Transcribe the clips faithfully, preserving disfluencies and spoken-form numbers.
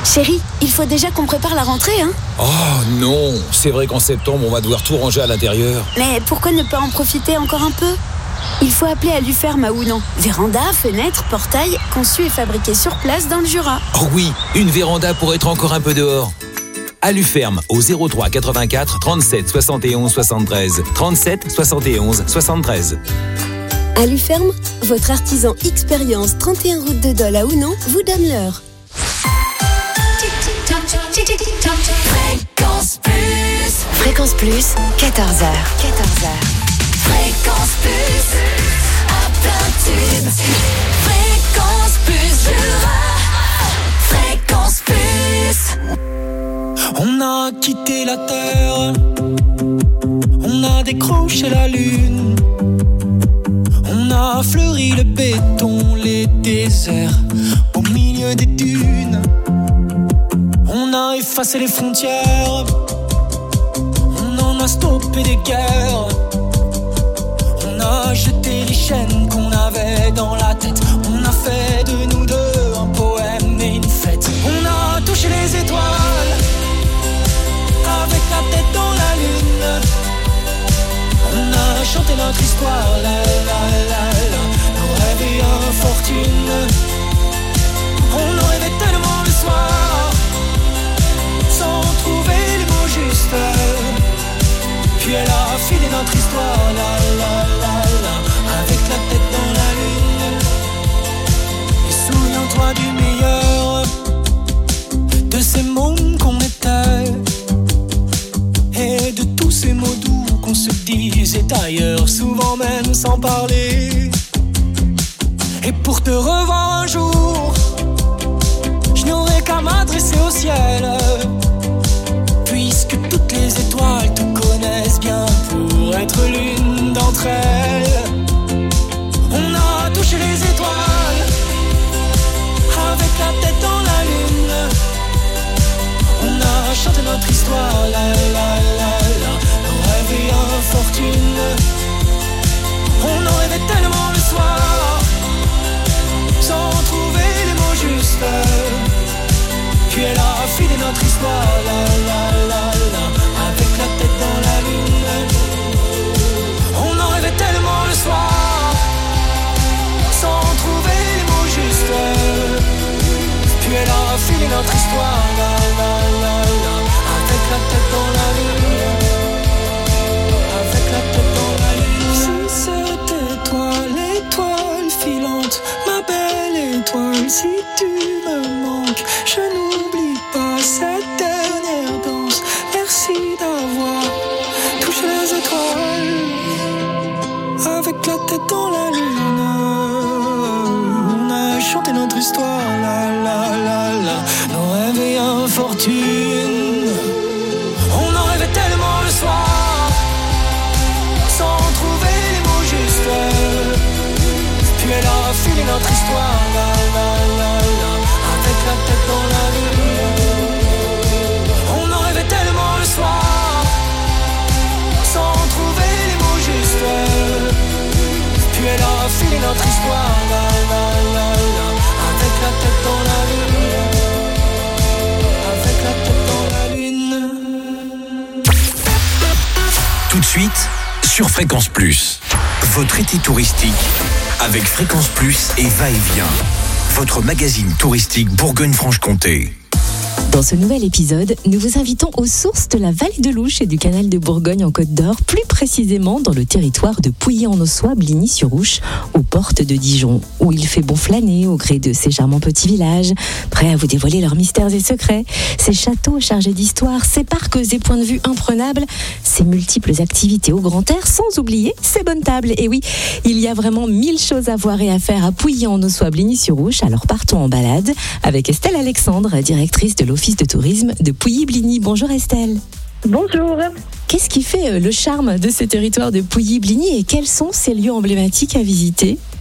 Chérie, il faut déjà qu'on prépare la rentrée, hein? Oh non, c'est vrai qu'en septembre, on va devoir tout ranger à l'intérieur. Mais pourquoi ne pas en profiter encore un peu? Il faut appeler Aluferme à Ounan. Véranda, fenêtre, portail, conçu et fabriqué sur place dans le Jura. Oh oui, une véranda pour être encore un peu dehors. Aluferme au zéro trois quatre-vingt-quatre trente-sept soixante et onze soixante-treize. trente-sept soixante et onze soixante-treize. Aluferme, votre artisan expérience trente et un route de Dole à Ounan vous donne l'heure. Fréquence Plus. Fréquence Plus, quatorze heures. quatorze heures. Fréquence Plus. À plein tube. Fréquence Plus Jura. Fréquence Plus. On a quitté la terre. On a décroché la lune. On a fleuri le béton, les déserts au milieu des dunes. On a effacé les frontières. On en a stoppé des guerres. On a jeté les chaînes qu'on avait dans la tête. On a fait de nous deux un poème et une fête. On a touché les étoiles avec la tête dans la lune. On a chanté notre histoire, la la la la. Nos rêves et infortunes. On en rêvait tellement le soir, sans trouver les mots justes. Puis elle a filé notre histoire, la la la la, avec la tête dans la lune. Et souviens-toi du meilleur de ces mômes qu'on était, et de tous ces mots doux qu'on se disait ailleurs, souvent même sans parler. Et pour te revoir un jour, je n'aurai qu'à m'adresser au ciel, puisque toutes les étoiles te connaissent bien pour être l'une d'entre elles. On a touché les étoiles avec la tête dans la lune. On a chanté notre histoire, la la la la. Nos rêves et infortunes. On en rêvait tellement le soir, sans trouver les mots justes. Puis elle a filé notre histoire, la la la la, avec la tête dans la lune. On en rêvait tellement le soir, sans trouver les mots justes. Puis elle a filé notre histoire, la la la la, avec la tête dans la lune. Avec la tête dans la lune. Si c'était toi l'étoile filante, ma belle étoile, si tu me manques, je n'oublie pas cette dernière danse. Merci d'avoir touché les étoiles avec la tête dans la lune. On a chanté notre histoire, la la la la. Nos rêves et infortunes. On en rêvait tellement le soir, sans trouver les mots justes. Puis elle a filé notre histoire, la la la la, avec la tête dans la lune. On en rêvait tellement le soir, sans trouver les mots justes. Puis elle a filé notre histoire, la la la la, avec la tête dans la lune. Avec la tête dans la lune. Tout de suite, sur Fréquence Plus, votre été touristique avec Fréquence Plus et Va-et-Vient, votre magazine touristique Bourgogne-Franche-Comté. Dans ce nouvel épisode, nous vous invitons aux sources de la vallée de l'Ouche et du canal de Bourgogne en Côte d'Or, plus précisément dans le territoire de Pouilly-en-Ossois, Bligny-sur-Ouche, aux portes de Dijon, où il fait bon flâner au gré de ces charmants petits villages, prêts à vous dévoiler leurs mystères et secrets, ces châteaux chargés d'histoire, ces parcs et points de vue imprenables, ces multiples activités au grand air, sans oublier ces bonnes tables. Et oui, il y a vraiment mille choses à voir et à faire à Pouilly-en-Ossois, Bligny-sur-Ouche, alors partons en balade avec Estelle Alexandre, directrice de l'Office de tourisme de Pouilly-Bligny. Bonjour Estelle. Bonjour. Qu'est-ce qui fait le charme de ce territoire de Pouilly-Bligny et quels sont ces lieux emblématiques à visiter ?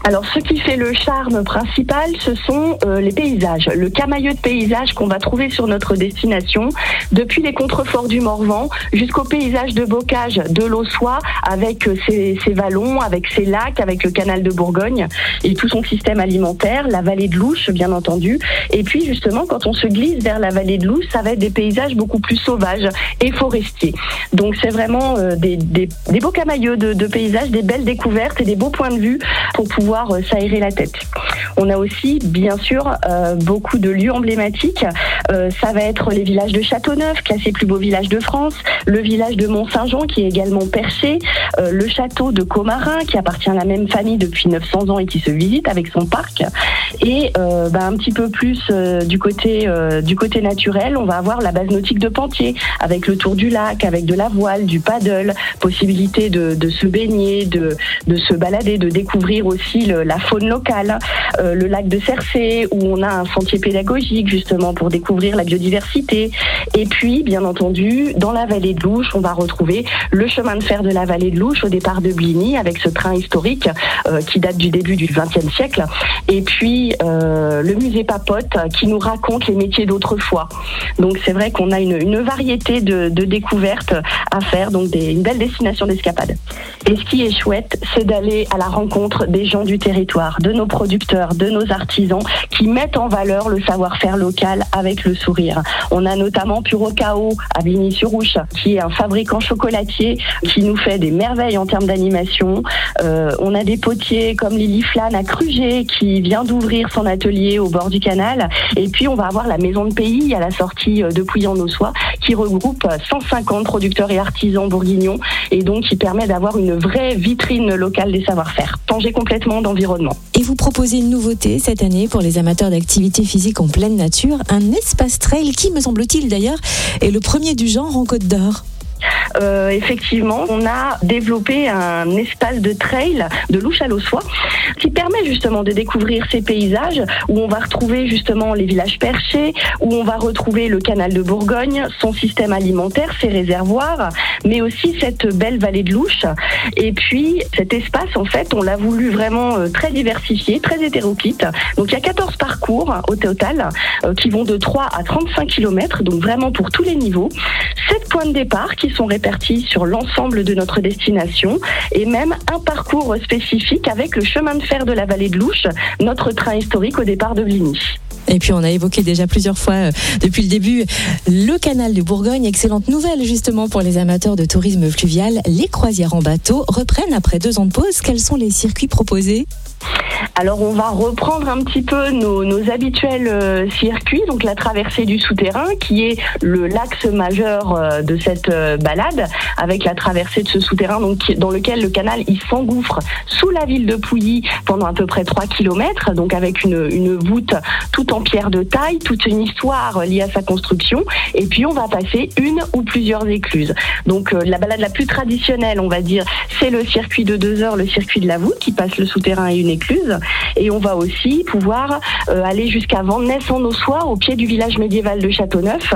Alors, ce qui fait le charme principal, ce sont euh, les paysages. Le camailleux de paysages qu'on va trouver sur notre destination, depuis les contreforts du Morvan jusqu'au paysage de bocage de l'Aussois, avec ses, ses vallons, avec ses lacs, avec le canal de Bourgogne et tout son système alimentaire, la vallée de l'Ouche, bien entendu. Et puis, justement, quand on se glisse vers la vallée de l'Ouche, ça va être des paysages beaucoup plus sauvages et forestiers. Donc, c'est vraiment euh, des, des, des beaux camailleux de, de paysages, des belles découvertes et des beaux points de vue pour pouvoir s'aérer la tête. On a aussi, bien sûr, euh, beaucoup de lieux emblématiques. Euh, ça va être les villages de Châteauneuf, classé plus beau village de France, le village de Mont-Saint-Jean, qui est également perché, euh, le château de Commarin, qui appartient à la même famille depuis neuf cents ans et qui se visite avec son parc. Et euh, bah, un petit peu plus euh, du côté euh, du côté naturel, on va avoir la base nautique de Pentier, avec le tour du lac, avec de la voile, du paddle, possibilité de, de se baigner, de, de se balader, de découvrir aussi le, la faune locale, euh, le lac de Cercé, où on a un sentier pédagogique justement pour découvrir la biodiversité. Et puis, bien entendu, dans la vallée de l'Ouche, on va retrouver le chemin de fer de la vallée de l'Ouche au départ de Bligny, avec ce train historique euh, qui date du début du vingtième siècle. Et puis, euh, le musée Papote qui nous raconte les métiers d'autrefois. Donc, c'est vrai qu'on a une, une variété de, de découvertes à faire, donc des, une belle destination d'escapade. Et ce qui est chouette, c'est d'aller à la rencontre des gens du territoire, de nos producteurs, de nos artisans qui mettent en valeur le savoir-faire local avec le sourire. On a notamment Purocao à Bligny-sur-Ouche, qui est un fabricant chocolatier qui nous fait des merveilles en termes d'animation. Euh, on a des potiers comme Lily Flan à Crugé qui vient d'ouvrir son atelier au bord du canal. Et puis on va avoir la Maison de Pays à la sortie de Pouilly-en-Ossois qui regroupe cent cinquante producteurs et artisans bourguignons et donc qui permet d'avoir une vraie vitrine locale des savoir-faire. Changer complètement d'environnement. Et vous proposez une nouveauté cette année pour les amateurs d'activités physiques en pleine nature, un espace trail qui, me semble-t-il d'ailleurs, est le premier du genre en Côte d'Or. Euh, effectivement, on a développé un espace de trail de l'Ouche à l'Aussois qui permet justement de découvrir ces paysages où on va retrouver justement les villages perchés, où on va retrouver le canal de Bourgogne, son système alimentaire, ses réservoirs, mais aussi cette belle vallée de l'Ouche. Et puis cet espace, en fait, on l'a voulu vraiment euh, très diversifié, très hétéroclite. Donc il y a quatorze parcours au total euh, qui vont de trois à trente-cinq kilomètres, donc vraiment pour tous les niveaux. sept points de départ qui sont répartis sur l'ensemble de notre destination et même un parcours spécifique avec le chemin de fer de la vallée de l'Ouche, notre train historique au départ de Bligny. Et puis on a évoqué déjà plusieurs fois euh, depuis le début le canal de Bourgogne. Excellente nouvelle justement pour les amateurs de tourisme fluvial. Les croisières en bateau reprennent après deux ans de pause. Quels sont les circuits proposés ? Alors on va reprendre un petit peu nos, nos habituels euh, circuits, donc la traversée du souterrain qui est le l'axe majeur euh, de cette euh, balade, avec la traversée de ce souterrain donc, qui, dans lequel le canal il s'engouffre sous la ville de Pouilly pendant à peu près trois kilomètres, donc avec une, une voûte toute en pierre de taille, toute une histoire liée à sa construction, et puis on va passer une ou plusieurs écluses. Donc euh, la balade la plus traditionnelle, on va dire, c'est le circuit de deux heures, le circuit de la voûte qui passe le souterrain et une écluse. Et on va aussi pouvoir euh, aller jusqu'à Vandenesse-en-Ossois, au pied du village médiéval de Châteauneuf,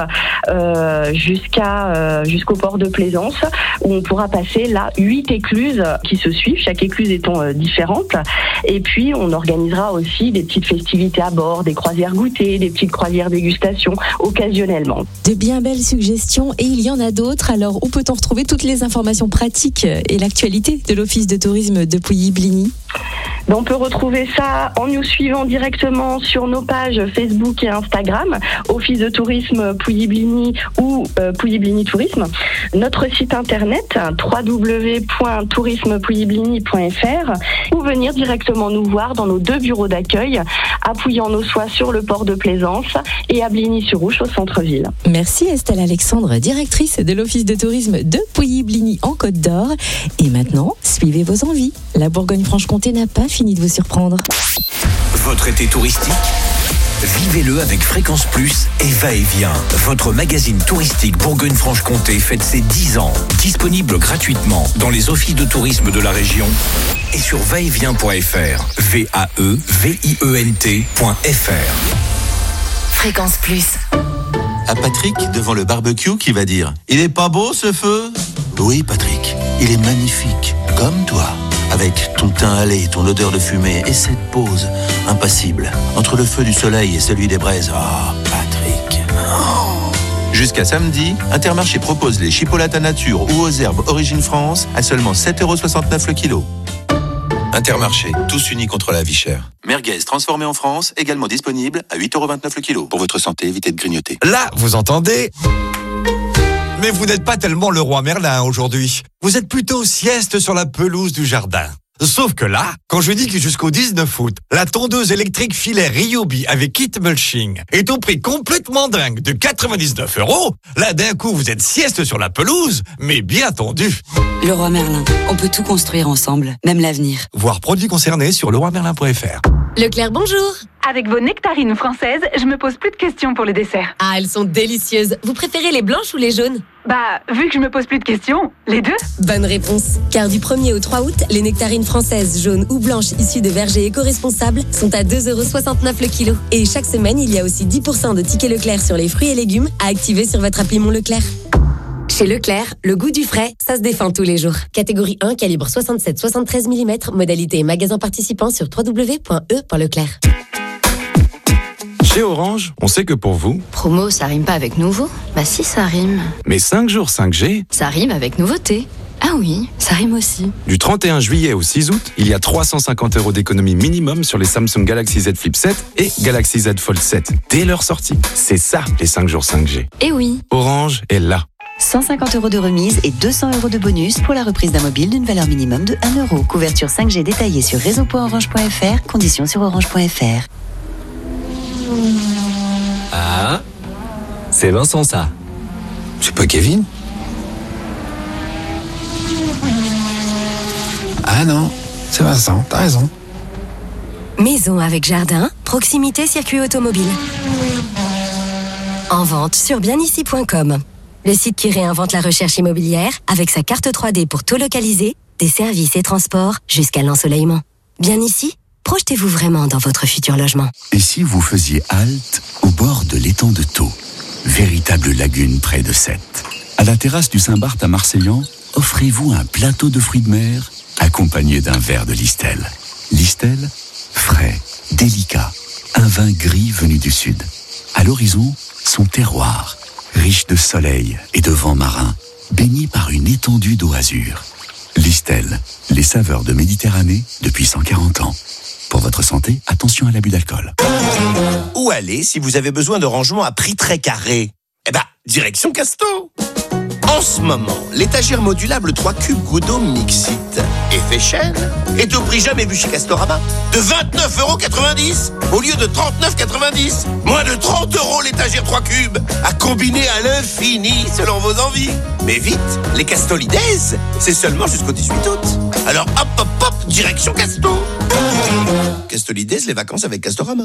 euh, jusqu'à euh, jusqu'au port de Plaisance, où on pourra passer là huit écluses qui se suivent, chaque écluse étant euh, différente. Et puis on organisera aussi des petites festivités à bord, des croisières goûters, des petites croisières dégustation occasionnellement. De bien belles suggestions et il y en a d'autres. Alors où peut-on retrouver toutes les informations pratiques et l'actualité de l'Office de tourisme de Pouilly-Bligny ? On peut retrouver ça en nous suivant directement sur nos pages Facebook et Instagram, Office de tourisme Pouilly-Bligny ou euh, Pouilly-Bligny Tourisme. Notre site internet w w w point tourisme pouilly bligny point f r ou venir directement nous voir dans nos deux bureaux d'accueil à Pouilly-en-Ossois sur le port de Plaisance et à Bligny-sur-Ouche au centre-ville. Merci Estelle Alexandre, directrice de l'Office de tourisme de Pouilly-Bligny en Côte d'Or. Et maintenant, suivez vos envies. La Bourgogne-Franche-Comté n'a pas fini de vous surprendre. Votre été touristique ? Vivez-le avec Fréquence Plus et Va-et-Vient. Votre magazine touristique Bourgogne-Franche-Comté fête ses dix ans. Disponible gratuitement dans les offices de tourisme de la région et sur va et vient point f r. V A E V I E N T point F R. Fréquence Plus. À Patrick, devant le barbecue, qui va dire « Il est pas beau ce feu ?» Oui, Patrick, il est magnifique, comme toi. Avec ton teint hâlé, ton odeur de fumée et cette pause impassible entre le feu du soleil et celui des braises. Ah, oh, Patrick. Oh. Jusqu'à samedi, Intermarché propose les chipolatas nature ou aux herbes Origine France à seulement sept euros soixante-neuf le kilo. Intermarché, tous unis contre la vie chère. Merguez transformé en France, également disponible à huit euros vingt-neuf le kilo. Pour votre santé, évitez de grignoter. Là, vous entendez ? Mais vous n'êtes pas tellement le roi Merlin aujourd'hui. Vous êtes plutôt sieste sur la pelouse du jardin. Sauf que là, quand je dis que jusqu'au dix-neuf août, la tondeuse électrique filaire Ryobi avec kit mulching est au prix complètement dingue de quatre-vingt-dix-neuf euros, là d'un coup vous êtes sieste sur la pelouse, mais bien tendu. Leroy Merlin, on peut tout construire ensemble, même l'avenir. Voir produits concernés sur leroy merlin point f r. Leclerc, bonjour. Avec vos nectarines françaises, je me pose plus de questions pour le dessert. Ah, elles sont délicieuses. Vous préférez les blanches ou les jaunes ? Bah, vu que je me pose plus de questions, les deux. Bonne réponse. Car du premier au trois août, les nectarines françaises, jaunes ou blanches issues de vergers éco-responsables sont à deux euros soixante-neuf le kilo. Et chaque semaine, il y a aussi dix pour cent de tickets Leclerc sur les fruits et légumes à activer sur votre appli Mon Leclerc. Chez Leclerc, le goût du frais, ça se défend tous les jours. Catégorie un, calibre soixante-sept soixante-treize millimètres, modalité magasin participant sur w w w point e point leclerc. Chez Orange, on sait que pour vous... Promo, ça rime pas avec nouveau ? Bah si, ça rime. Mais cinq jours cinq G... Ça rime avec nouveauté. Ah oui, ça rime aussi. Du trente et un juillet au six août, il y a trois cent cinquante euros d'économie minimum sur les Samsung Galaxy Z Flip sept et Galaxy Z Fold sept, dès leur sortie. C'est ça, les cinq jours cinq G. Eh oui. Orange est là. cent cinquante euros de remise et deux cents euros de bonus pour la reprise d'un mobile d'une valeur minimum de un euro. Couverture cinq G détaillée sur réseau point orange point f r, conditions sur orange point f r. Ah, c'est Vincent ça. C'est pas Kevin? Ah non, c'est Vincent, t'as raison. Maison avec jardin, proximité circuit automobile. En vente sur bien ici point com. Le site qui réinvente la recherche immobilière avec sa carte trois D pour tout localiser, des services et transports jusqu'à l'ensoleillement. Bien ici, projetez-vous vraiment dans votre futur logement. Et si vous faisiez halte au bord de l'étang de Thau, véritable lagune près de Sète. À la terrasse du Saint-Barth à Marseillan, offrez-vous un plateau de fruits de mer accompagné d'un verre de Listel. Listel, frais, délicat, un vin gris venu du sud. À l'horizon, son terroir, riche de soleil et de vent marin, baigné par une étendue d'eau azur. Listel, les saveurs de Méditerranée depuis cent quarante ans. Pour votre santé, attention à l'abus d'alcool. Où aller si vous avez besoin de rangement à prix très carré ? Eh ben, direction Casto. En ce moment, l'étagère modulable trois cubes Goudot Mixit effet chaîne est au prix jamais vu chez Castorama de vingt-neuf euros quatre-vingt-dix au lieu de trente-neuf euros quatre-vingt-dix. Moins de trente euros l'étagère trois cubes à combiner à l'infini selon vos envies. Mais vite, les Castolides, c'est seulement jusqu'au dix-huit août. Alors hop hop hop, direction Casto. Castolides, les vacances avec Castorama.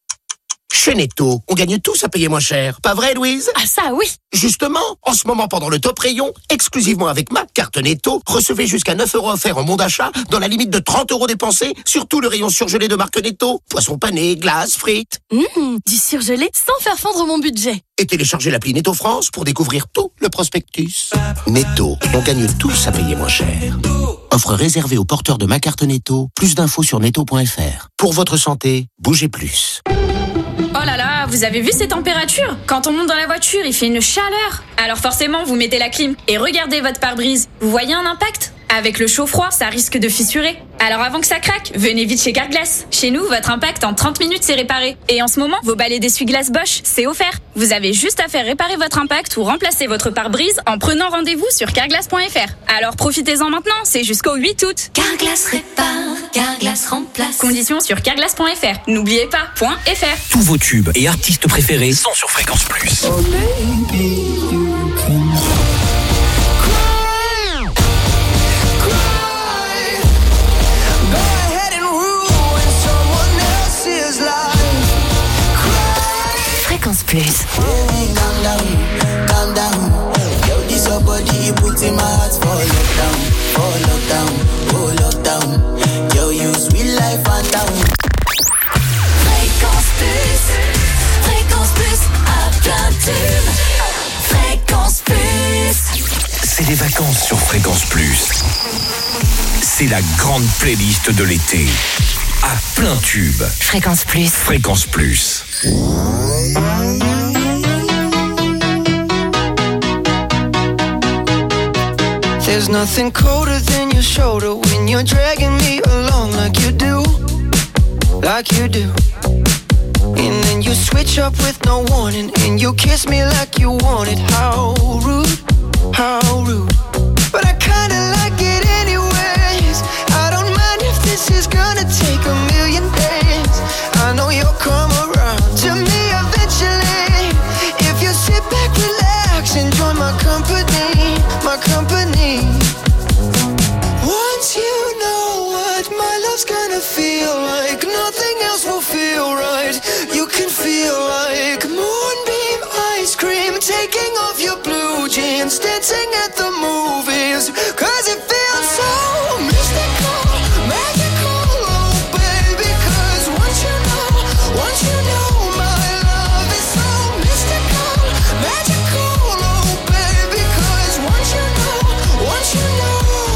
Chez Netto, on gagne tous à payer moins cher. Pas vrai, Louise ? Ah ça, oui. Justement, en ce moment, pendant le top rayon, exclusivement avec ma carte Netto, recevez jusqu'à neuf euros offerts en bon d'achat dans la limite de trente euros dépensés sur tout le rayon surgelé de marque Netto. Poissons panés, glaces, frites. Mmh, du surgelé sans faire fondre mon budget. Et téléchargez l'appli Netto France pour découvrir tout le prospectus. Netto, on gagne tous à payer moins cher. Offre réservée aux porteurs de ma carte Netto. Plus d'infos sur netto point f r. Pour votre santé, bougez plus. Oh là là, vous avez vu ces températures ? Quand on monte dans la voiture, il fait une chaleur. Alors forcément, vous mettez la clim et regardez votre pare-brise. Vous voyez un impact ? Avec le chaud-froid, ça risque de fissurer. Alors avant que ça craque, venez vite chez Carglass. Chez nous, votre impact en trente minutes, c'est réparé. Et en ce moment, vos balais d'essuie-glace Bosch, c'est offert. Vous avez juste à faire réparer votre impact ou remplacer votre pare-brise en prenant rendez-vous sur carglass point f r. Alors profitez-en maintenant, c'est jusqu'au huit août. Carglass répare, Carglass remplace. Conditions sur carglass point f r. N'oubliez pas, point .fr. Tous vos tubes et artistes préférés sont sur Fréquence Plus. Oh baby, you can Fréquence Plus. Calm down, calm down. Yo, this your body, you put in my heart for lockdown, for lockdown, oh lockdown. Yo, you sweet life and down. Fréquence Plus, Fréquence Plus, à plein tube. Fréquence Plus. C'est les vacances sur Fréquence Plus. c'est la grande playlist de l'été. À plein tube. Fréquence Plus. Fréquence Plus. There's nothing colder than your shoulder when you're dragging me along like you do, like you do. And then you switch up with no warning and you kiss me like you want it. How rude, how rude. But I kinda like it anyways. I don't mind if this is gonna take a million days. I know you'll come around to me eventually. If you sit back, relax, enjoy my company, my company. Once you know what my love's gonna feel like, nothing else will feel right. You can feel like moonbeam ice cream, taking off your blue jeans, dancing at the movies. Cause it feels so mystical, magical, oh baby. Cause once you know, once you know my love is so mystical, magical, oh baby. Cause once you know, once you know.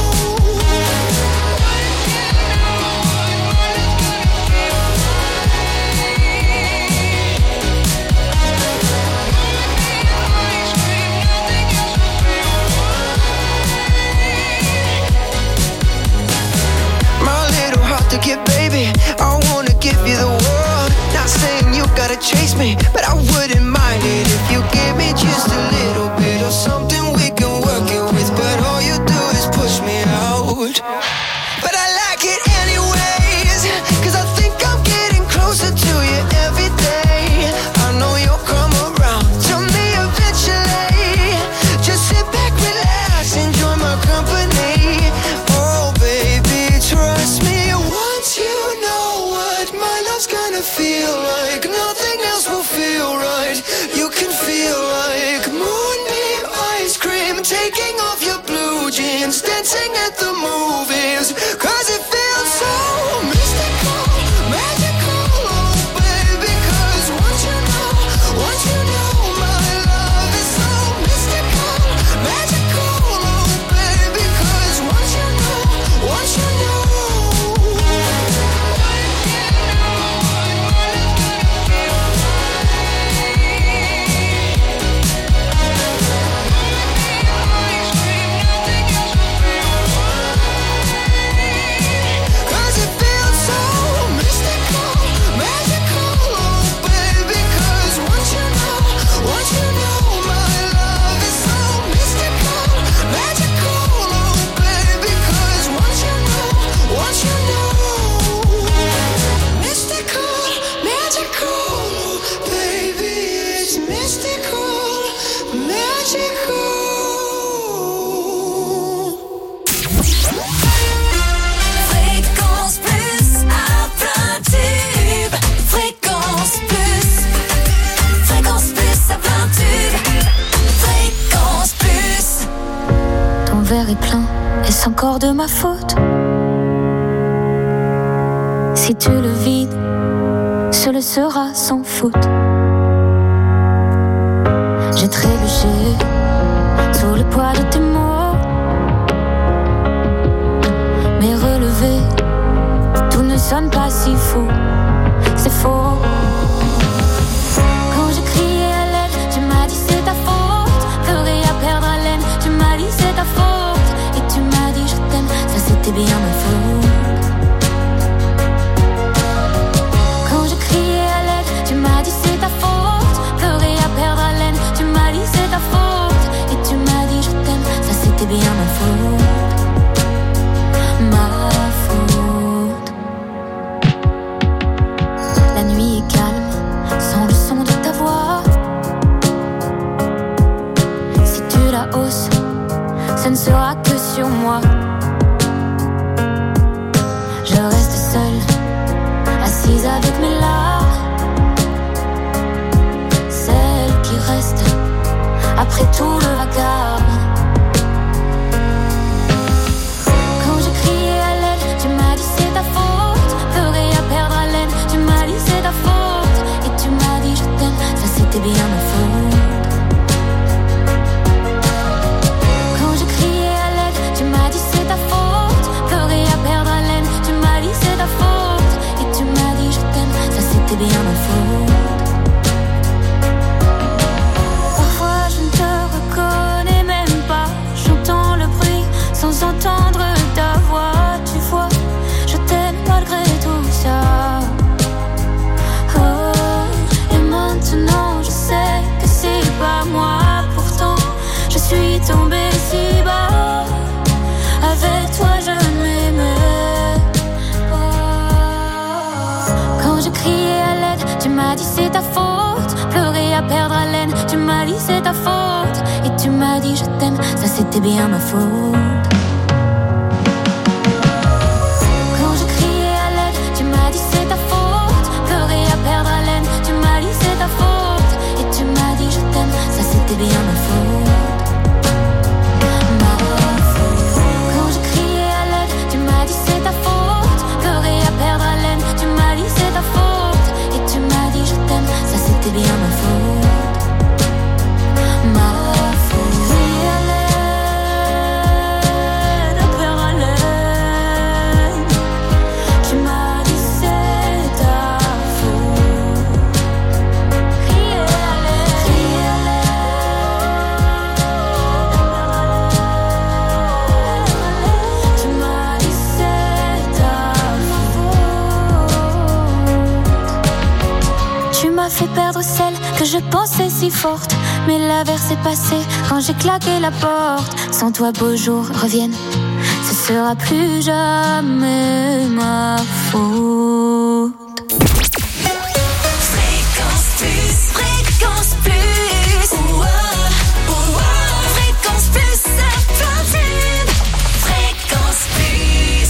Baby, I wanna give you the world. Not saying you gotta chase me, but I wouldn't mind it if you gave me just a little bit of something we can work it with. But all you do is push me out. But I like it anyways, cause I think I'm getting closer to you every day. I know you'll come around to me eventually. Just sit back, relax, enjoy my company. Oh baby, trust me. You know what my love's gonna feel like, nothing else will feel right. You can feel like moonbeam ice cream, taking off your blue jeans, dancing at the movies. Cause it feels so mystical, magical, oh baby. Cause once you know, once you know my love is so mystical, magical, oh baby. Cause once you know, once you know. Est plein, est-ce encore de ma faute? Si tu le vides, ce le sera sans faute. J'ai trébuché sous le poids de tes mots, mais relevé, tout ne sonne pas si faux. C'est faux. Quand j'ai crié à l'aide, tu m'as dit c'est ta faute. Pleurer à perdre haleine, tu m'as dit c'est ta faute. C'était bien ma faute. Quand je criais à l'aide, tu m'as dit c'est ta faute. Pleurer à perdre haleine, tu m'as dit c'est ta faute. Et tu m'as dit je t'aime, ça c'était bien ma faute. Ma faute. La nuit est calme, sans le son de ta voix. Si tu la hausses, ce ne sera que sur moi. Je reste seule, assise avec mes larmes. Celle qui reste après tout le vacarme. Quand j'ai crié à l'aide, tu m'as dit c'est ta faute. Pleurer à perdre haleine, tu m'as dit c'est ta faute. Et tu m'as dit je t'aime, ça c'était bien ma faute. Quand j'ai crié à l'aide, tu m'as dit c'est ta faute. Pleurer à c'est ta faute. Pleurer à perdre haleine, tu m'as dit c'est ta faute. Et tu m'as dit je t'aime, ça c'était bien ma faute. Quand je criais à l'aide, tu m'as dit c'est ta faute. Pleurer à perdre haleine, tu m'as dit c'est ta faute. Et tu m'as dit je t'aime, ça c'était bien ma faute. C'était bien ma faute, ma faute. Crier à l'aide, à perdre haleine. Tu m'as dit c'est ta faute. Crier à l'aide, crier à l'aide, tu m'as dit c'est ta faute. Tu m'as fait perdre celle que je pensais si forte, mais l'averse est passée quand j'ai claqué la porte. Sans toi beaux jours reviennent, ce sera plus jamais ma faute. Fréquence plus, fréquence plus. Ouah, ouah. Fréquence plus, ça platine. Fréquence plus.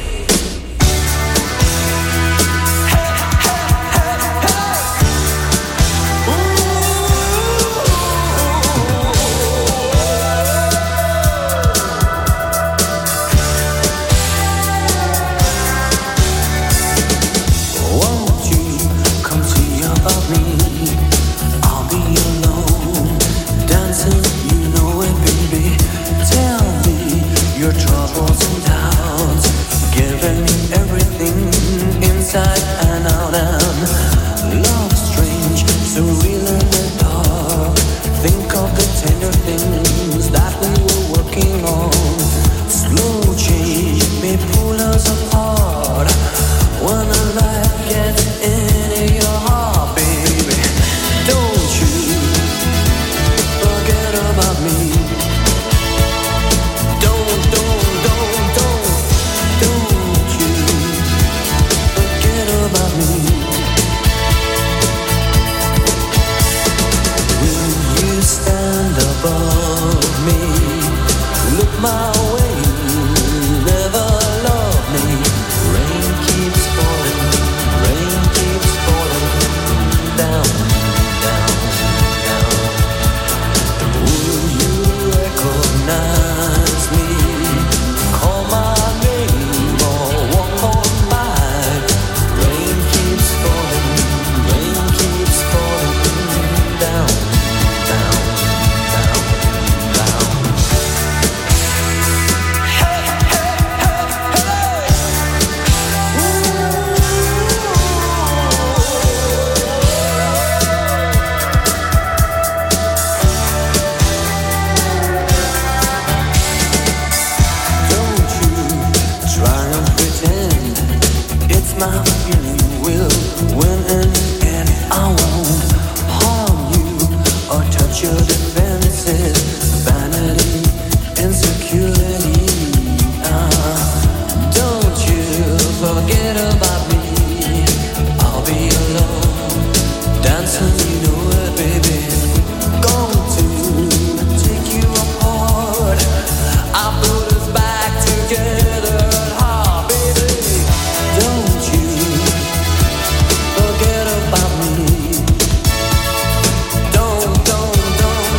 Inside and out and love strange, surreal in the dark. Think of the tender things that we were working on. Slow change may pull us apart. When a life gets into your heart, baby, don't you forget about me. Don't, don't, don't, don't, don't you about me. Will you stand above me? Look my way, never love me. Rain keeps falling, rain keeps falling down, down, down. Will you recognize me? Call my name or walk on by. Rain keeps falling, rain keeps falling down, down, down, down. Hey, hey, hey, hey. Don't you try and pretend it's my feeling will win in the end. I won't harm you or touch your defenses. Vanity, insecurity. Uh, don't you forget about me. I'll be alone, dancing, you know it, baby. Going to take you apart. I put us back together. Ah, baby, don't you forget about me. Don't, don't, don't,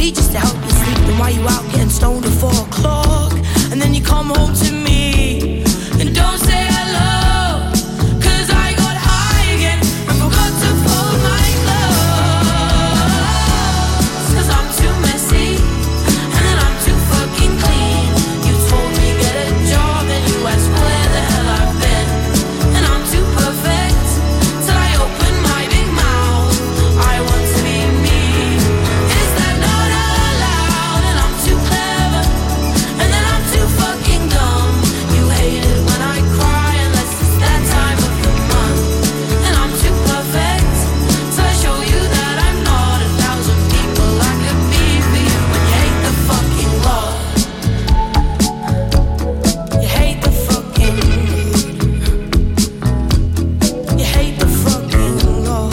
me just to help you sleep. Then why you out getting stoned at four o'clock? And then you come home to me and don't say hello, 'cause I got high again and forgot to fold my clothes. 'Cause I'm too messy and then I'm too fucking clean. You told me get a job and you asked where the hell I've been. And I'm too perfect till I open my big mouth. I want to be me. Is that not allowed? And I'm too clever and then I'm too fucking dumb. You hate it when I cry unless it's that time of the month. And I'm too perfect so I show you that I'm not a thousand people I could be for you. When you hate the fucking law, you hate the fucking, you hate the fucking law.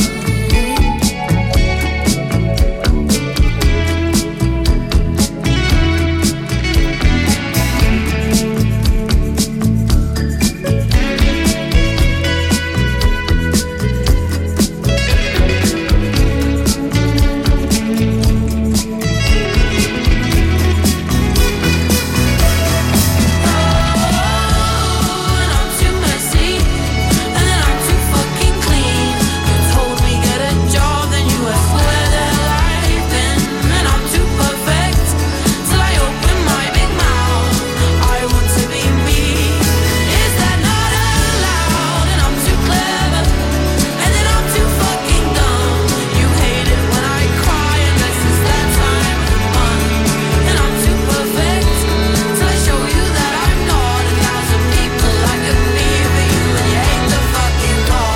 And I'm too messy and then I'm too fucking clean. You told me get a job, then you asked where the hell I've been. And I'm too perfect till I open my big mouth. I want to be me. Is that not allowed? And I'm too clever and then I'm too fucking dumb. You hate it when I cry unless it's that time of the month. And I'm too perfect till I show you that I'm not a thousand people I could be for you. And you hate the fucking law.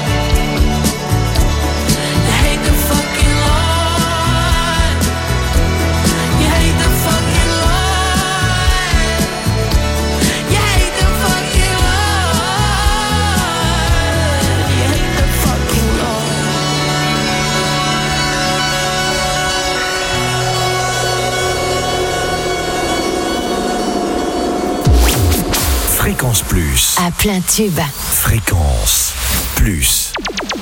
You hate the fucking law. You hate the fucking law. You hate the fucking law. You hate the fucking law. Fréquence Plus. À plein tube. Fréquence Plus.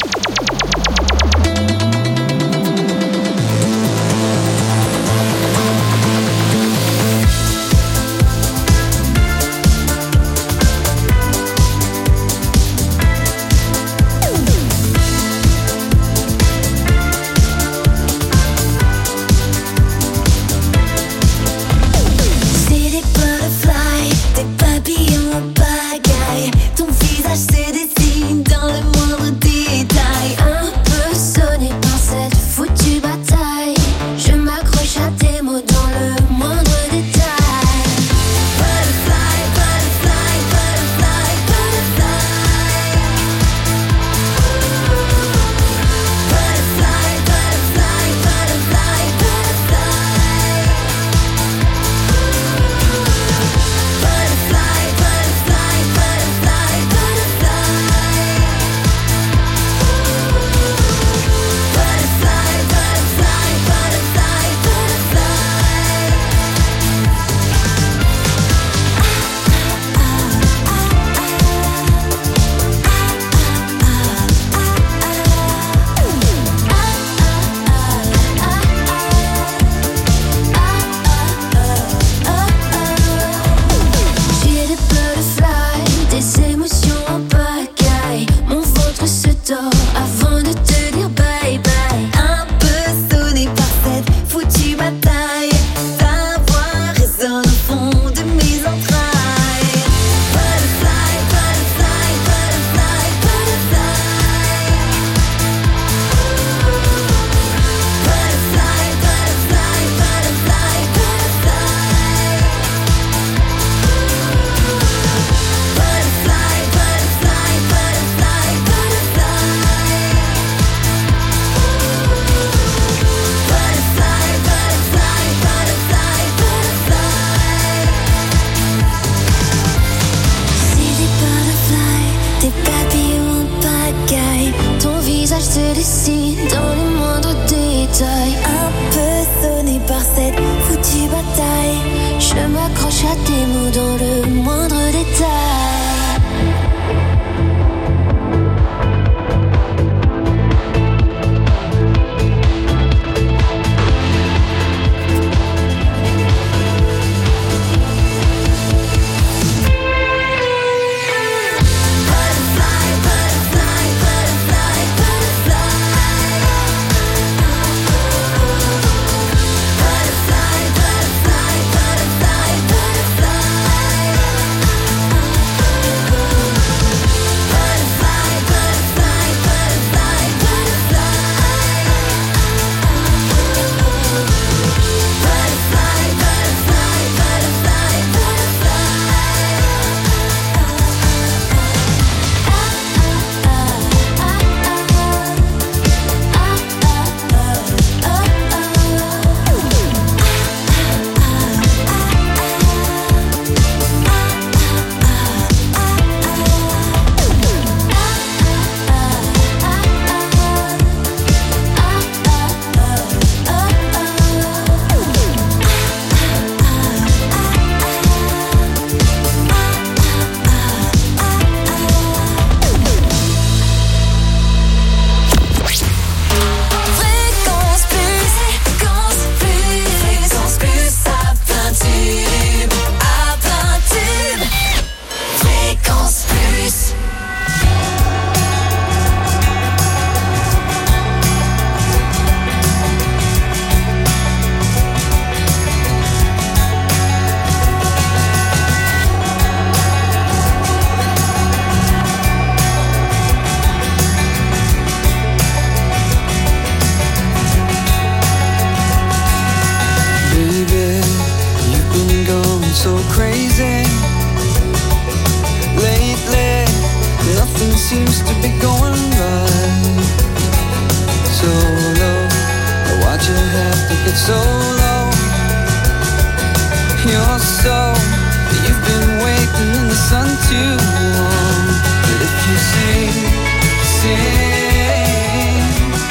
C'est des butterflies, des papillons en pagaille. Ton visage se dessine dans le moindre détail. Un peu sonné par cette foutue bataille. Je m'accroche à tes mots dans le moindre détail. Butterfly, butterfly, butterfly, butterfly. Butterfly, butterfly, butterfly, butterfly. Butterfly, butterfly, butterfly, butterfly. Butterfly, butterfly, butterfly, J'ai des butterflies, des émotions en pagaille. Mon ventre se tord avant de te dire bye bye. Un peu sonné par cette foutue bataille. Ta voix résonne au fond de mes entrailles. Butterfly, butterfly, butterfly, butterfly. Butterfly, butterfly, butterfly, butterfly. Butterfly, butterfly, butterfly, butterfly. Butterfly, butterfly, butterfly, butterfly. C'est des butterflies, des papillons en pagaille. Ton visage se dessine dans les moindres détails. Un peu sonné par cette foutue bataille. Je m'accroche à tes mots dans le moindre détail. seems to be going right. So low, why'd you have to get so low? You're so, you've been waiting in the sun too long. But if you sing, sing,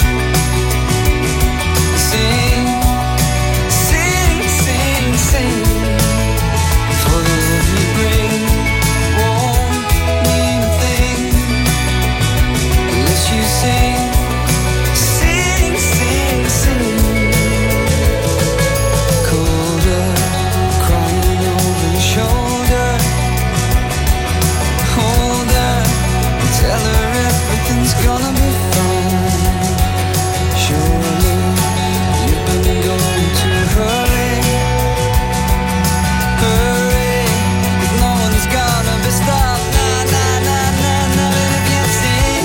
sing, sing, sing, sing, for the love you bring won't mean a thing unless you sing, sing, sing, sing. Colder, crying over your shoulder. Hold her and tell her everything's gonna be fine. Surely you've been going too hurry, hurry, 'cause no one's gonna be stopped. Nah, nah, nah, nah, nah, but if you sing,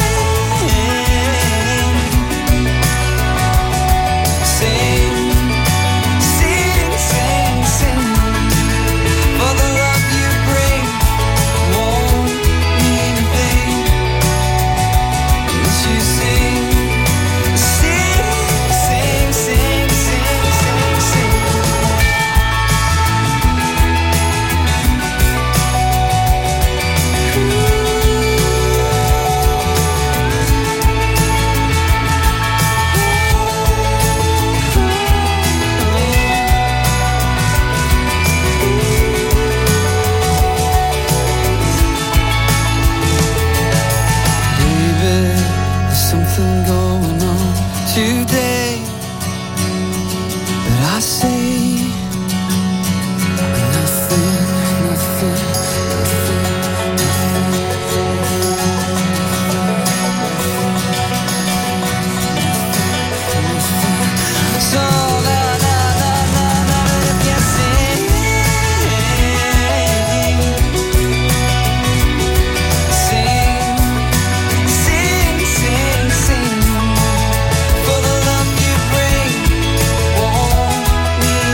sing, sing, sing, sing, for the love you bring won't mean a thing unless you sing, sing, sing, sing, sing, sing, sing. Baby, there's something going on today, but I say nothing, nothing, nothing. So na na na na na, if you sing, sing, sing, sing, sing, for the love you bring won't mean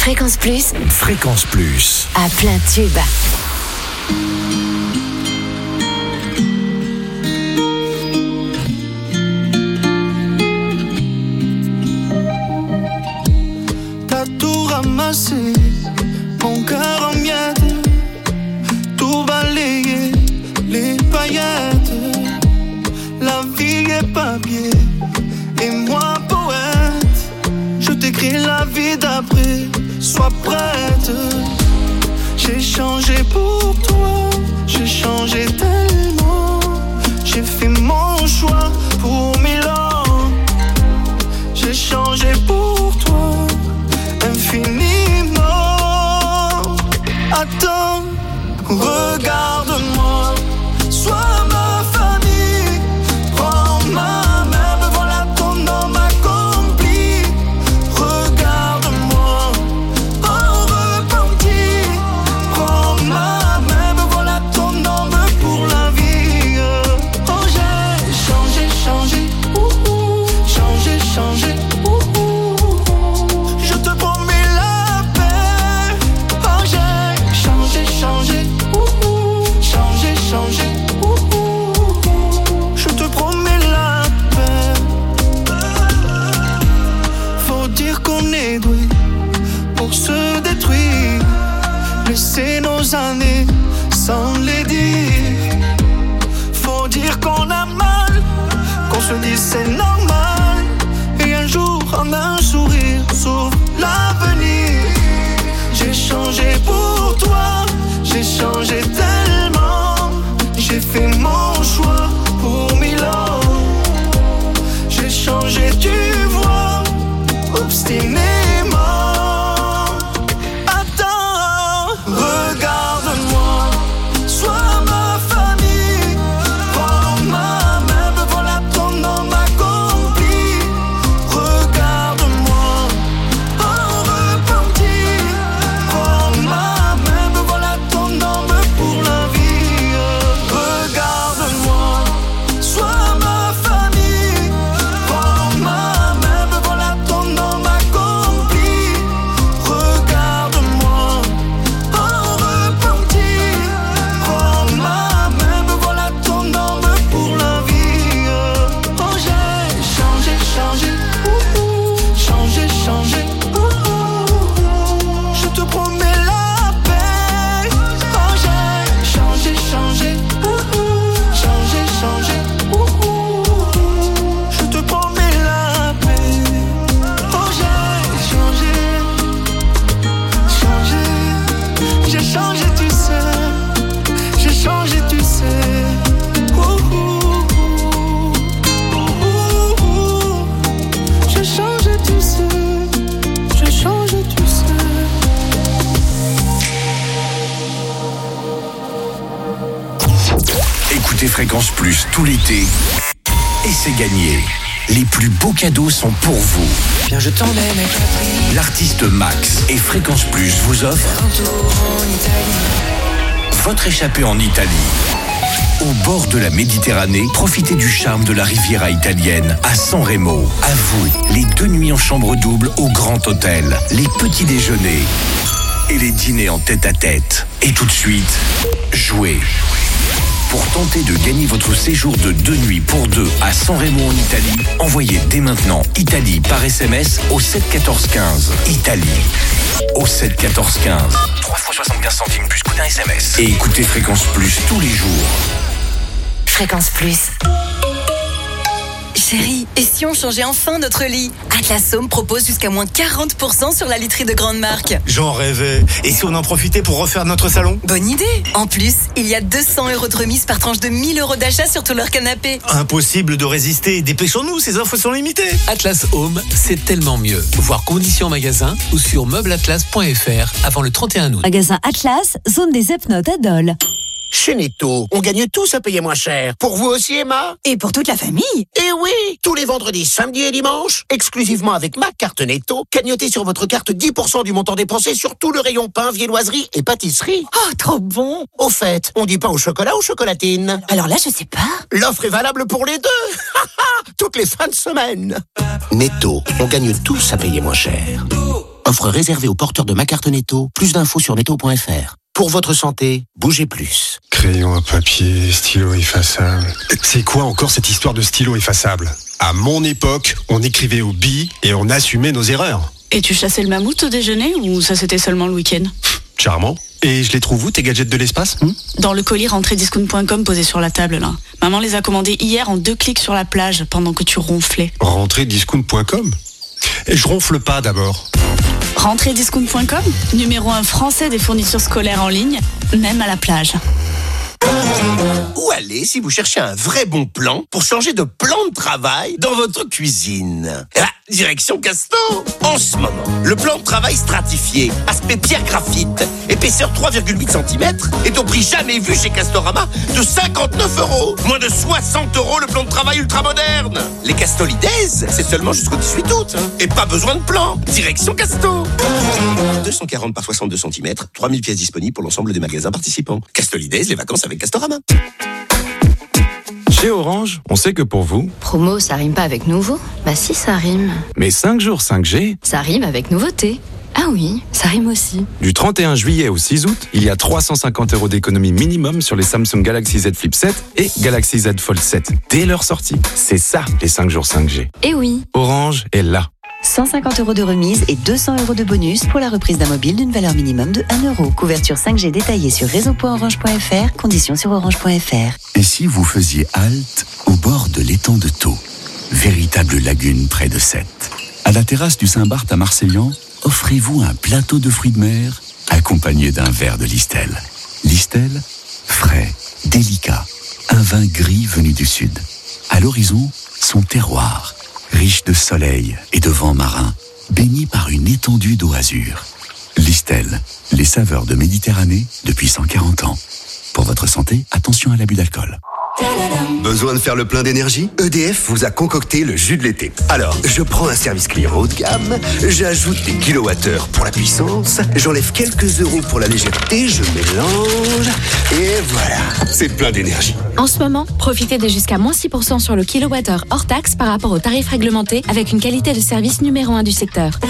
Fréquence Plus, Fréquence Plus. à plein tube. T'as tout ramassé, mon cœur en miettes, tout balayé, les paillettes. La vie est papier, et moi poète. Je t'écris la vie d'après, sois prête. J'ai changé pour toi, j'ai changé tellement. J'ai fait mon choix pour Milan. J'ai changé pour toi, infiniment. Attends, regarde-moi, sois ma famille. Prends ma main, me voilà ton homme accompli. Regarde-moi, en repenti. Prends ma main, me voilà ton homme pour la vie. Oh, j'ai changé, changé, ouh, ouh. Changé, changé, ouh, ouh. Je te promets la paix. Oh, j'ai changé, changé, ouh, ouh. Changé, changé, ouh, ouh. Je te promets la paix. Faut dire qu'on est doué pour se détruire. Laisser nos années sans les dire. Faut dire qu'on a mal, qu'on se dit c'est normal. Et un jour en un sourire s'ouvre l'avenir. J'ai changé pour toi, j'ai changé tellement. J'ai fait mon choix pour Milan. J'ai changé, tu vois, obstinément. Attends, regarde-moi, sois ma famille. Prends ma main, me voilà ton homme accompli. Regarde-moi, en repenti. Prends ma main, me voilà ton homme pour la vie. Regarde-moi, sois ma famille. Prends ma main, me voilà ton homme accompli. Regarde-moi, en repenti. Prends ma main, me voilà ton homme pour la vie. Oh, j'ai changé, changé, ouh, ouh. Changé, changé, ouh, ouh. Je te promets la paix. Oh, j'ai changé, changé, ouh, ouh. Changé, changé, ouh, ouh. Je te promets la paix. Oh, j'ai changé, changé. J'ai changé, tu sais. J'ai changé, tu sais. Ouh, ouh, ouh, ouh. J'ai changé, tu sais. J'ai changé, tu sais. Écoutez Fréquence Plus tout l'été et c'est gagné. Les plus beaux cadeaux sont pour vous. Bien, je t'emmène avec la L'artiste Max et Fréquence Plus vous offrent votre échappée en Italie. Au bord de la Méditerranée, profitez du charme de la Riviera italienne à San Remo. À vous, les deux nuits en chambre double au Grand Hôtel, les petits déjeuners et les dîners en tête-à-tête. Et tout de suite, jouez. Pour tenter de gagner votre séjour de deux nuits pour deux à San Remo en Italie, envoyez dès maintenant Italie par S M S au sept quatorze quinze. Italie au sept quatorze quinze. trois fois soixante-quinze centimes plus coût d'un S M S. Et écoutez Fréquence Plus tous les jours. Fréquence Plus. Chérie, et si on changeait enfin notre lit? Atlas Home propose jusqu'à moins quarante pour cent sur la literie de grande marque. J'en rêvais. Et si on en profitait pour refaire notre salon? Bonne idée. En plus, il y a deux cents euros de remise par tranche de mille euros d'achat sur tout leur canapé. Impossible de résister. Dépêchons-nous, ces offres sont limitées. Atlas Home, c'est tellement mieux. Voir conditions magasin ou sur meubleatlas point f r avant le trente et un août. Magasin Atlas, zone des Epnotes à Dole. Chez Netto, on gagne tous à payer moins cher. Pour vous aussi, Emma? Et pour toute la famille. Eh oui! Tous les vendredis, samedis et dimanches, exclusivement avec ma carte Netto, cagnotez sur votre carte dix pour cent du montant dépensé sur tout le rayon pain, viennoiserie et pâtisserie. Oh, trop bon! Au fait, on dit pain au chocolat ou chocolatine? Alors là, je sais pas. L'offre est valable pour les deux! Toutes les fins de semaine. Netto, on gagne tous à payer moins cher. Offre réservée aux porteurs de ma carte Netto. Plus d'infos sur netto point f r. Pour votre santé, bougez plus. Crayon à papier, stylo effaçable. C'est quoi encore cette histoire de stylo effaçable ? À mon époque, on écrivait au bi et on assumait nos erreurs. Et tu chassais le mammouth au déjeuner ou ça c'était seulement le week-end ? Charmant. Et je les trouve où, tes gadgets de l'espace hmm Dans le colis rentrée discount point com posé sur la table là. Maman les a commandés hier en deux clics sur la plage pendant que tu ronflais. rentrée discount point com ? Et je ronfle pas d'abord. rentrée discount point com, numéro un français des fournitures scolaires en ligne, même à la plage. Où aller si vous cherchez un vrai bon plan pour changer de plan de travail dans votre cuisine? Ah, direction Casto. En ce moment, le plan de travail stratifié, aspect pierre graphite, épaisseur trois virgule huit centimètres, est au prix jamais vu chez Castorama de cinquante-neuf euros. Moins de soixante euros le plan de travail ultra moderne. Les Castolides, c'est seulement jusqu'au dix-huit août. Hein. Et pas besoin de plan. Direction Casto. deux cent quarante par soixante-deux centimètres, trois mille pièces disponibles pour l'ensemble des magasins participants. Castolides, les vacances avec Castorama. Chez Orange, on sait que pour vous... Promo, ça rime pas avec nouveau? Bah si, ça rime. Mais cinq jours cinq G... Ça rime avec nouveauté. Ah oui, ça rime aussi. Du trente et un juillet au six août, il y a trois cent cinquante euros d'économie minimum sur les Samsung Galaxy Z Flip sept et Galaxy Z Fold sept. Dès leur sortie. C'est ça, les cinq jours cinq G. Eh oui. Orange est là. cent cinquante euros de remise et deux cents euros de bonus pour la reprise d'un mobile d'une valeur minimum de un euro. Couverture cinq G détaillée sur réseau point orange point f r, conditions sur orange point f r. Et si vous faisiez halte au bord de l'étang de Thau, véritable lagune près de Sète. À la terrasse du Saint-Barth à Marseillan, offrez-vous un plateau de fruits de mer accompagné d'un verre de Listel. Listel, frais, délicat, un vin gris venu du sud. À l'horizon, son terroir, riche de soleil et de vent marin, baigné par une étendue d'eau azur. Listel, les saveurs de Méditerranée depuis cent quarante ans. Pour votre santé, attention à l'abus d'alcool. Besoin de faire le plein d'énergie? E D F vous a concocté le jus de l'été. Alors, je prends un service client haut de gamme, j'ajoute des kilowattheures pour la puissance, j'enlève quelques euros pour la légèreté, je mélange, et voilà, c'est plein d'énergie. En ce moment, profitez de jusqu'à moins six pour cent sur le kilowattheure hors taxe par rapport au tarif réglementé avec une qualité de service numéro un du secteur.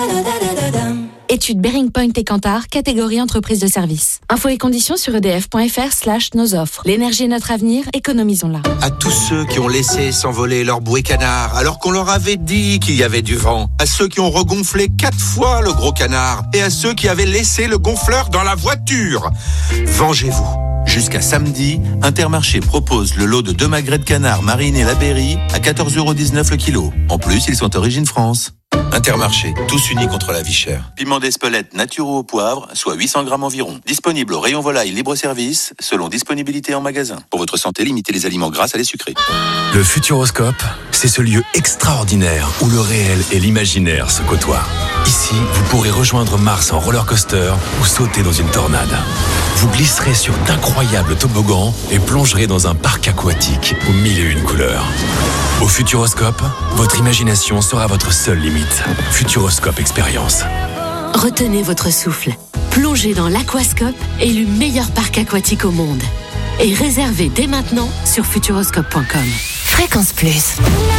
Étude Bearing Point et Kantar, catégorie entreprise de service. Infos et conditions sur edf.fr slash nos offres. L'énergie est notre avenir, économisons-la. À tous ceux qui ont laissé s'envoler leur bouée canard alors qu'on leur avait dit qu'il y avait du vent. À ceux qui ont regonflé quatre fois le gros canard. Et à ceux qui avaient laissé le gonfleur dans la voiture. Vengez-vous. Jusqu'à samedi, Intermarché propose le lot de deux magrets de canard marinés la Berry à quatorze euros dix-neuf le kilo. En plus, ils sont origine France. Intermarché, tous unis contre la vie chère. Piment d'Espelette naturaux au poivre, soit huit cents grammes environ. Disponible au rayon volaille libre-service, selon disponibilité en magasin. Pour votre santé, limitez les aliments gras à les sucrés. Le Futuroscope, c'est ce lieu extraordinaire où le réel et l'imaginaire se côtoient. Ici, vous pourrez rejoindre Mars en roller coaster ou sauter dans une tornade. Vous glisserez sur d'incroyables toboggans et plongerez dans un parc aquatique aux mille et une couleurs. Au Futuroscope, votre imagination sera votre seule limite. Futuroscope Expérience. Retenez votre souffle. Plongez dans l'Aquascope, élu meilleur parc aquatique au monde. Et réservez dès maintenant sur futuroscope point com. Fréquence Plus.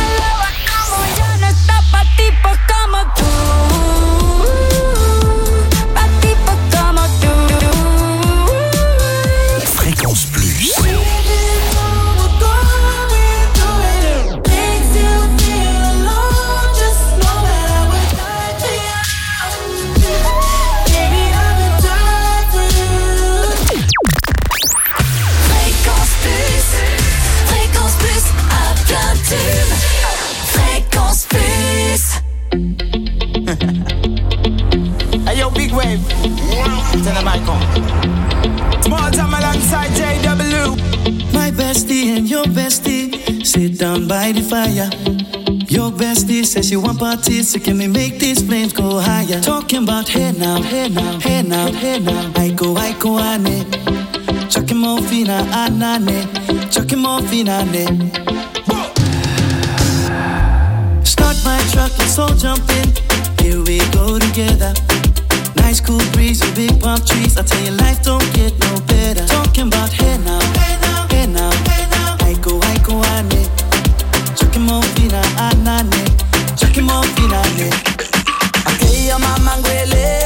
Fréquence Plus. Fréquence Plus. Hey yo, big wave. Tell them I come. Small time alongside J W. My bestie and your bestie sit down by the fire. Your bestie says she want parties, so can we make these flames go higher? Talking about hey now, hey now, hey now, hey now. I go, I go, ane. Chucking more fina, anane. Chucking more fina, ne. Start my truck, let's all jump in. Here we go together. Nice cool breeze with big palm trees. I tell you, life don't get no better. Talking about hey now, hey now, hey now, hey now. I go, I go, ane. Chucking more fina, anane. Chucking more fina, ne. Hey, your mama ngwele.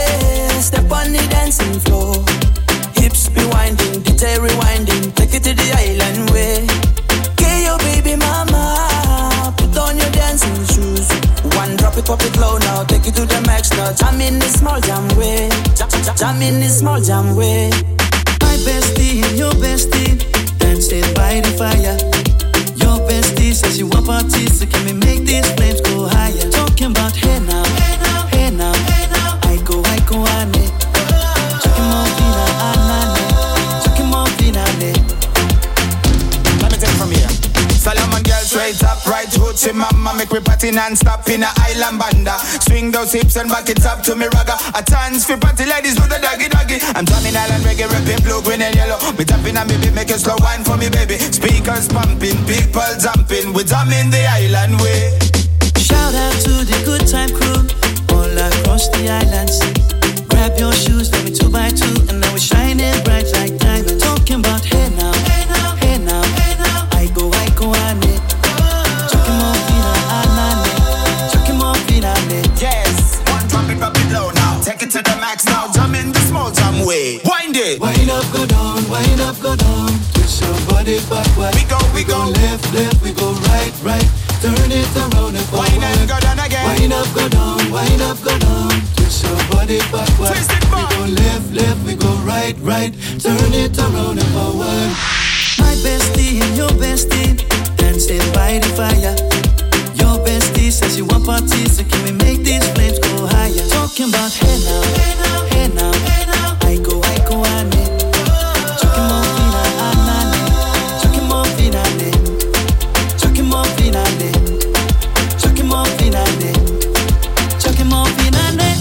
up it low now, take it to the max now. Jam in this small jam way, jam, jam, jam in this small jam way. My bestie and your bestie dancing by the fire. Your bestie says you want parties, so can we make these flames go higher? Talking about hey now, hey now, hey now, hey now. I go, I go, I need. Chucking more fina, anane. Chucking more fina, ne. Let me take it from here. Solomon girl straight up, right hoochie mama. Make me party non-stop in a island banda. Swing those hips and back it up to me ragga. A chance for party ladies do the doggy doggy. I'm drumming island reggae, rapping blue, green and yellow. Me tapping and baby, make a slow wine for me baby. Speakers pumping, people jumping. We drumming the island way. Shout out to the good time crew all across the islands. Grab your shoes, let me two by two, and now we're shining bright like diamonds. Talking about hey now, hey now, hey now, hey now. I go, I go, I need. Chucking more fina, anane. Chucking more fina, ne. Yes, one drop it, drop it low now. Take it to the max now. Jump in the small jam way. Wind it. Wind up, go down, wind up, go down. Twist your body backward. We go, we go. We go left, left, we go right, right. Turn it around and forward. Wind up, go down again. Wind up, go down, wind up, go down. Twist your body backward. Twist it back. We go left, left, we go right, right. Turn it around and forward. My bestie and your bestie dancing by the fire. Your bestie says you want parties, so can we make these flames go higher? Talking about hey now, hey now, hey now, hey now. I go, I go, I need. Chucking more fina, anane. Chucking more fina, ne. Chucking more fina, ne. Chucking more fina, ne. Chucking more fina, ne.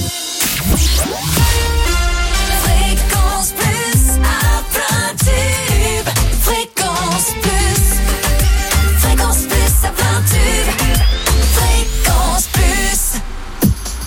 Fréquence plus à plein tube. Fréquence plus. Fréquence plus à plein tube. Fréquence plus.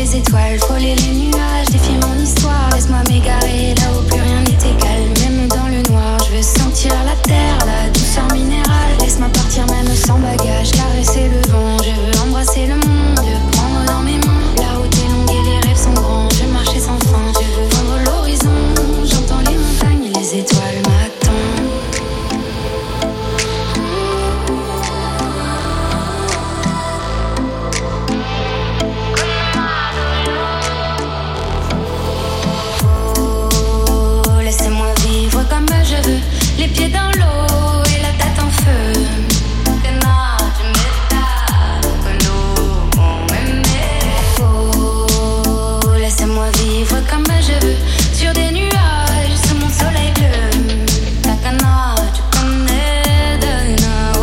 les étoiles, frôler les nuages, défier mon histoire. Laisse-moi m'égarer là où plus rien n'est égal. Même dans le noir, je veux sentir la terre, la douceur minérale. Laisse-moi partir même sans bagage, caresser le vent. Je veux embrasser le monde, te prendre dans mes mains. La route est longue et les rêves sont grands. Je veux marcher sans fin, je veux vendre l'horizon. J'entends les montagnes et les étoiles m'attendent. Les pieds dans l'eau et la tête en feu. Oh, laissez-moi vivre comme je veux. Sur des nuages, sous mon soleil bleu. Takana, tu connais de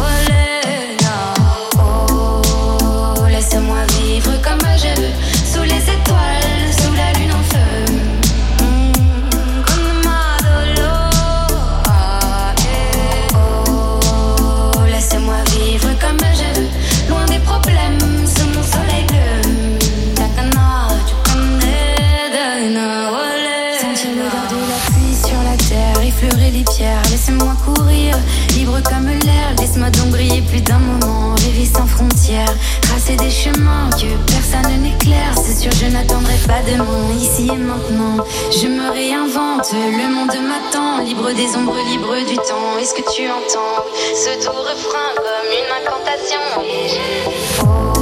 na. Oh, laissez-moi vivre comme je veux. Sous les étoiles, sous la lune en feu. Comme je veux, loin des problèmes, sous mon soleil bleu. Takana, tu connais de Nawale. Sentir l'odeur de la pluie sur la terre, effleurer les pierres, laissez-moi courir, libre comme l'air. Laisse-moi donc briller plus d'un moment, rêver sans frontières, tracer des chemins que personne n'éclaire. C'est sûr, je n'attendrai pas demain, ici et maintenant. Je me réinvente, le monde m'attend, libre des ombres, libre du temps. Est-ce que tu entends ce doux refrain comme une incantation? Et je... oh.